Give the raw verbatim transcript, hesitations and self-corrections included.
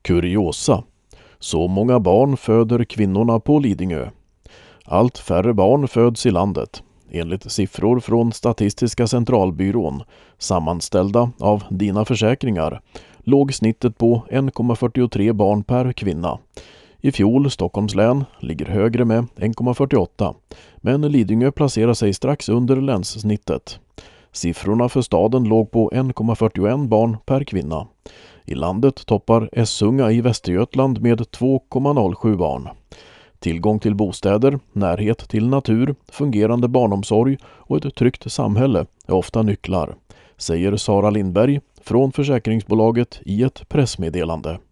Kuriosa. Så många barn föder kvinnorna på Lidingö. Allt färre barn föds i landet. Enligt siffror från Statistiska centralbyrån, sammanställda av Dina Försäkringar, låg snittet på en komma fyrtiotre barn per kvinna. I fjol Stockholms län ligger högre med en komma fyrtioåtta, men Lidingö placerar sig strax under länssnittet. Siffrorna för staden låg på en komma fyrtioen barn per kvinna. I landet toppar Essunga i Västergötland med två komma noll sju barn. Tillgång till bostäder, närhet till natur, fungerande barnomsorg och ett tryggt samhälle är ofta nycklar, säger Sara Lindberg från försäkringsbolaget i ett pressmeddelande.